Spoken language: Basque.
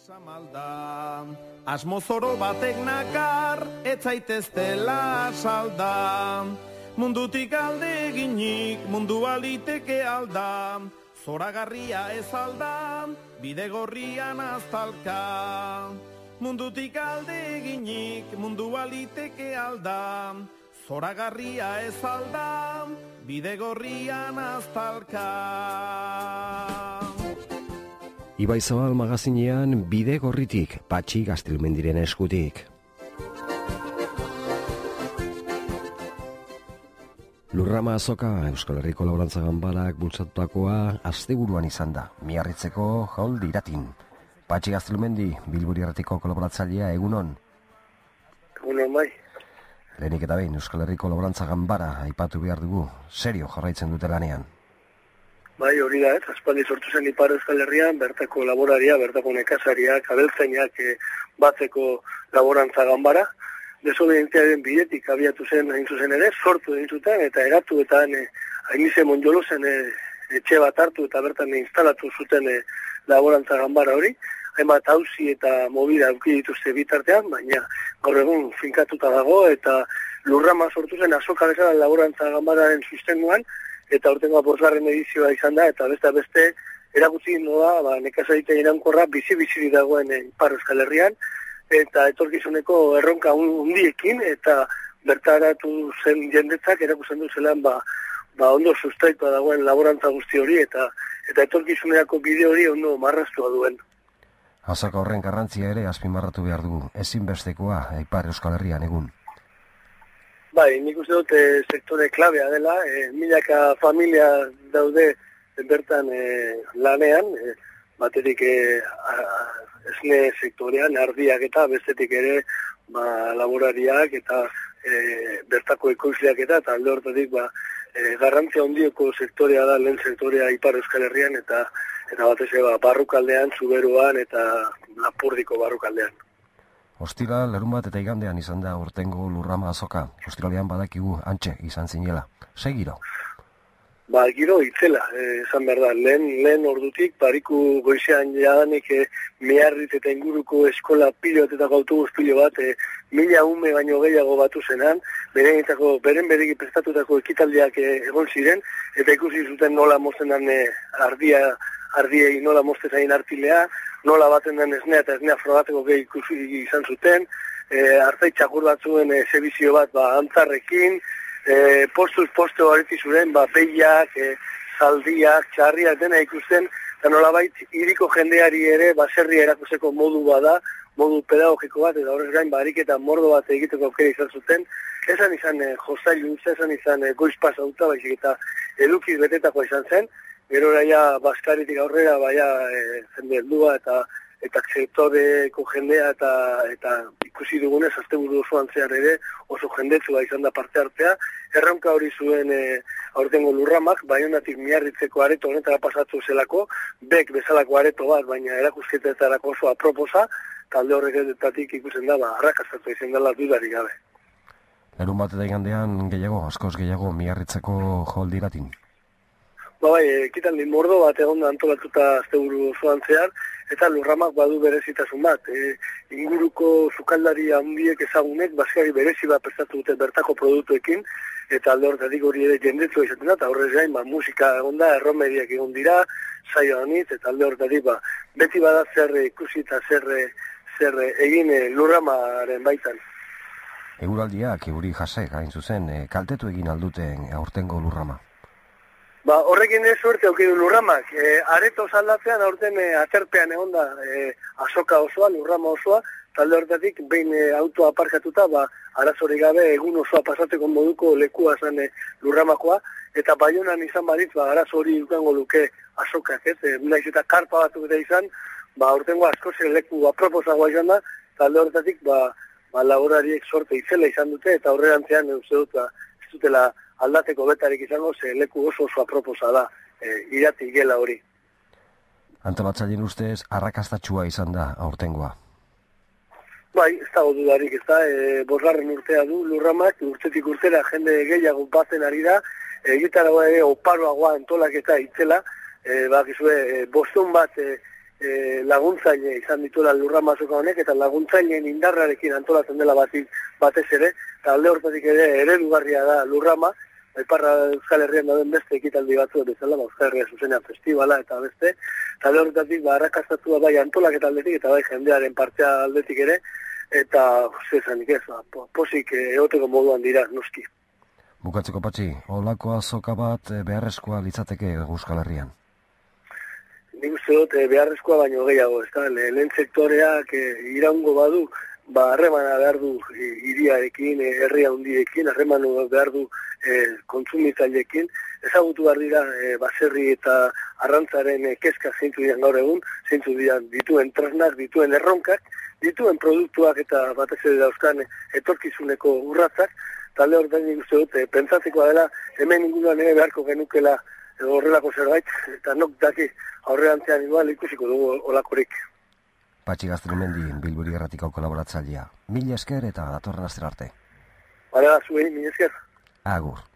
Samalda, asmozoro batek nakar, etzaiteztela salda. Mundutik alde eginik, mundu aliteke alda. Zoragarria ez alda, bide gorrian aztalka. Mundutik alde eginik, mundu aliteke alda. Zoragarria ez alda, bide gorrian aztalka. Ibai Zabal magazinean bide gorritik, Patxi Gaztelmendiren eskutik. Lurrama azoka Euskal Herriko Laborantza Ganbarak bultzatutakoa asteburuan izan da, Miarritzeko jauldi iratin. Patxi Gaztelmendi, Bilburi Erratiko kolaboratzailea, egunon? Egunon bai. Lehenik eta behin, Euskal Herriko Laborantza Ganbara aipatu behar dugu, serio jarraitzen dute lanean. Bai, hori da, aspaldi sortu zen Ipar Euskal Herrian, bertako laboraria, bertako nekazariak, abeltzainak batzeko laborantza ganbara. Desobedientziaren bidetik abiatu zen hain zuzen ere, sortu egin zuten, eta eratu eta Ainize Monjolozen etxe bat hartu eta bertan instalatu zuten laborantza ganbara hori. Hainbat auzi eta mobila eduki dituzte bitartean, baina gaur egun finkatuta dago, eta Lurrama sortu zen azoka bezala laborantza ganbararen sustenguan, eta aurtengoa 5. edizioa izan da, eta beste erakutsi noa nekazaritzen iraunkorra bizi-bizi dagoen Ipar Euskal Herrian, eta etorkizuneko erronka hundiekin, eta bertaratu zen jendetzak erakusten du zelan ondo sustraitua dagoen laborantza guzti hori, eta etorkizunerako bide hori ondo marraztua duen. Azoka horren garrantzia ere azpimarratu behar dugu, ezinbestekoa Ipar Euskal Herrian egun. Bai, nik uste dut sektore klabea dela, milaka familia daude bertan lanean, batetik esne sektorean, ardiak eta bestetik ere laborariak eta bertako ekoizleak eta alde hortatik garrantzia handioko sektorea da lehen sektorea Ipar Euskal Herrian eta batez barrukaldean, Zuberoan eta Lapurdiko barrukaldean. Ostira, larunbat eta igandean izan da urtengo Lurrama azoka. Ostiralean badakigu antxe izan zinela. Segiro? Giro itzela, esan behar da. Lehen ordutik, bariku goizean jadanik Miarritz eta inguruko eskola pilot eta autobus pilo bat, 1000 ume baino gehiago batu zenan, beren beregi prestatutako ekitaldiak egon ziren, eta ikusi zuten nola mozten den ardiei nola moztezain artilea, nola baten den esnea eta esnea frogateko gehi ikusi izan zuten, hartzai txakur batzuen zebizio bat antzarrekin, postuz-posto horreti zuren, behiak, zaldiak, txarriak dena ikusten, eta nolabait hiriko jendeari ere baserria erakusteko modu bada, modu pedagogiko bat, eta horrez gain ariketa mordo bat egiteko aukera izan zuten, esan izan jostailu, esan izan goizpaz auta, baizik eta edukiz betetakoa izan zen, gero ja Baskaritik aurrera jende heldua eta sektoreko jendea eta ikusi dugunez asteburu osoan zehar ere oso jendetsua izan da parte hartzea. Erronka hori zuen aurtengo Lurramak, Baionatik Miarritzeko areto honetara pasatu zelako, bek bezalako areto bat, baina erakusketetarako oso aproposa, talde horretatik ikusten da, arrakastatu izan dela dudarik gabe. Larunbat eta igandean askoz gehiago Miarritzeko jauldi Ekitaldi mordo bat egon da antolatuta asteburu osoan zehar, eta Lurramak badu berezitasun bat. Inguruko sukaldari handiek ezagunek, baserri berezi bat prestatu dute bertako produktuekin, eta alde horretatik hori ere jendetzua izaten da, eta horrez gain musika egon da, erromeriak egon dira, saio anitz, eta alde horretatik beti bada zer ikusi eta zer egin Lurramaren baitan. Eguraldiak, euri jasek, hain zuzen, kaltetu egin alduten aurtengo Lurrama. Horrekin suerte aukidu Lurramak. Areto zaldatzean aurten aterpean egon da azoka osoa, Lurrama osoa, talde horretatik behin autoa aparkatuta, arazorik gabe egun osoa pasateko moduko lekua zen Lurramakoa, eta Baionan izan baritz, arazo hori dukango luke azokak, naiz eta karpa batzuk eta izan, aurtengo askoz leku aproposagoa izan da, talde horretatik laborariek sorte itzela izan dute, eta horrerantzean uste dut ez dutela aldateko betarik izango, ze leku oso aproposa da, irati gela hori. Antolatzaileen ustez, arrakastatxua izan da aurtengoa. Bai, ez dago dudarik, ez da, 5. urtea du Lurramak, urtetik urtera jende gehiago batzen ari da, egitaragoa ere oparoagoa antolaketa itzela, bakizue, 500 bat laguntzaile izan dituela Lurrama Azoka honek, eta laguntzaileen indarrarekin antolatzen dela batez ere, eta alde hortatik ere eredugarria da Lurrama, Iparra Euskal Herrian dauden beste ekitaldi batzu bezala, Euskal Herria zuzenean festivala eta beste, eta alde hortatik arrakastatua bai antolaketa aldetik eta bai jendearen partea aldetik ere, eta zezanik ez, posik egoteko moduan dira, noski. Bukatzeko Patxi, holako azoka bat beharrezkoa litzateke Euskal Herrian? Nik uste dut beharrezkoa baino gehiago, lehen sektoreak iraungo badu, harremana behar du hiriarekin, herria hundiekin, harremana behar du kontsumitzaileekin, ezagutu behar dira baserri eta arrantzaren kezka zeintu dian gaur egun, zeintu dian dituen tresnak, dituen erronkak, dituen produktuak eta batez ere dauzkan etorkizuneko urratzak, talde horretan nik uste dut, pentsatzekoa dela, hemen inguruan ere beharko genukela horrelako zerbait, eta nok daki aurrerantzean igual ikusiko dugu olakorik. Patxi Gaztelumendi, Bilburi Irratiko kolaboratzailea. Mila esker eta datorren astera arte. Bara, zuei, mila esker. Agur.